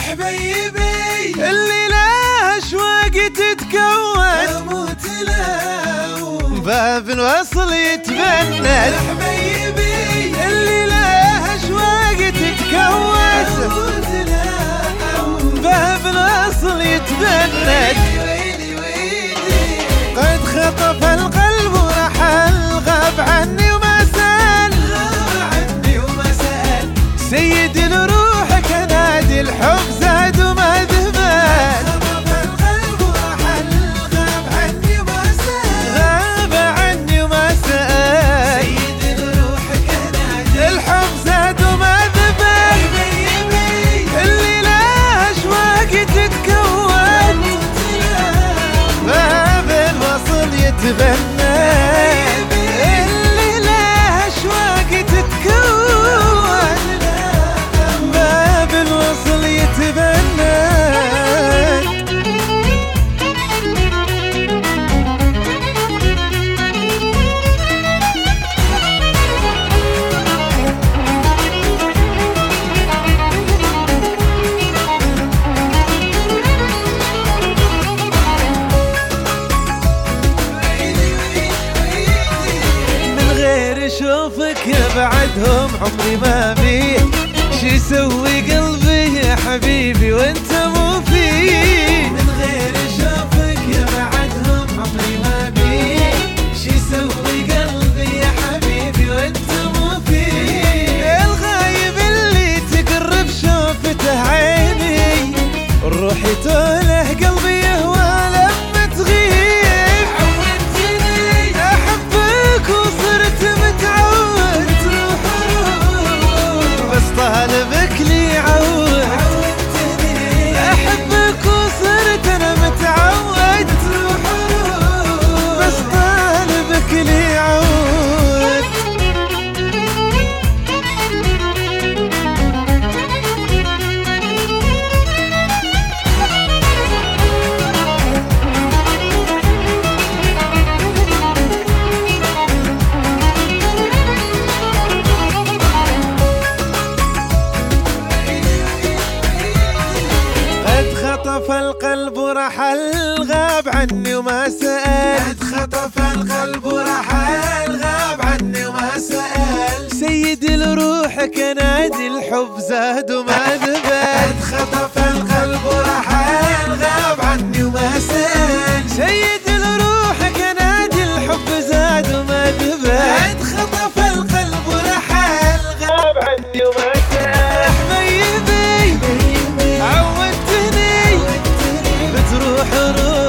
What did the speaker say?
حبيبي اللي له اشواق تتكون اموت لو باب الوصل يتبند. حبيبي اللي له اشواق تتكون اموت لو باب الوصل يتبند. قد خطف القلب ورحل غاب عني وما سأل سيد الروح كنادي الحب زاد وما ذبل. خطف القلب ورحل غاب عني وما سأل غاب عني وما سأل سيد الروح كنادي الحب زاد وما ذبل. اللي له اشواق تتكون باب الوصل يتبنى. اللي له اشواق تتكون باب الوصل يتبنى. اشوفك يا بعدهم عمري ما بيه شي يسوي قلبي يا حبيبي وانت مو فيه. من غير اشوفك يا بعدهم عمري ما بيه شي يسوي قلبي يا حبيبي وانت مو فيه. الغايب اللي تقرب شوفته عيني روحي توله قلبي يهوى لما تغيب. عودتني احبك وصرت متعود تروح روح بس طالبك لي عود. عودتني احبك وصرت انا متعود تروح روح بس طالبك لي عود. خطف القلب ورحل غاب عني وما سأل. قد خطف القلب ورحل غاب عني وما سأل سيد الروح كنادي الحب زاد وما ذبل. قد خطف القلب ورحل غاب عني وما سأل سيد الروح كنادي الحب زاد وما ذبل. قد خطف القلب ورحل غاب عني وما سأل حبيبي عودتني بتروح روح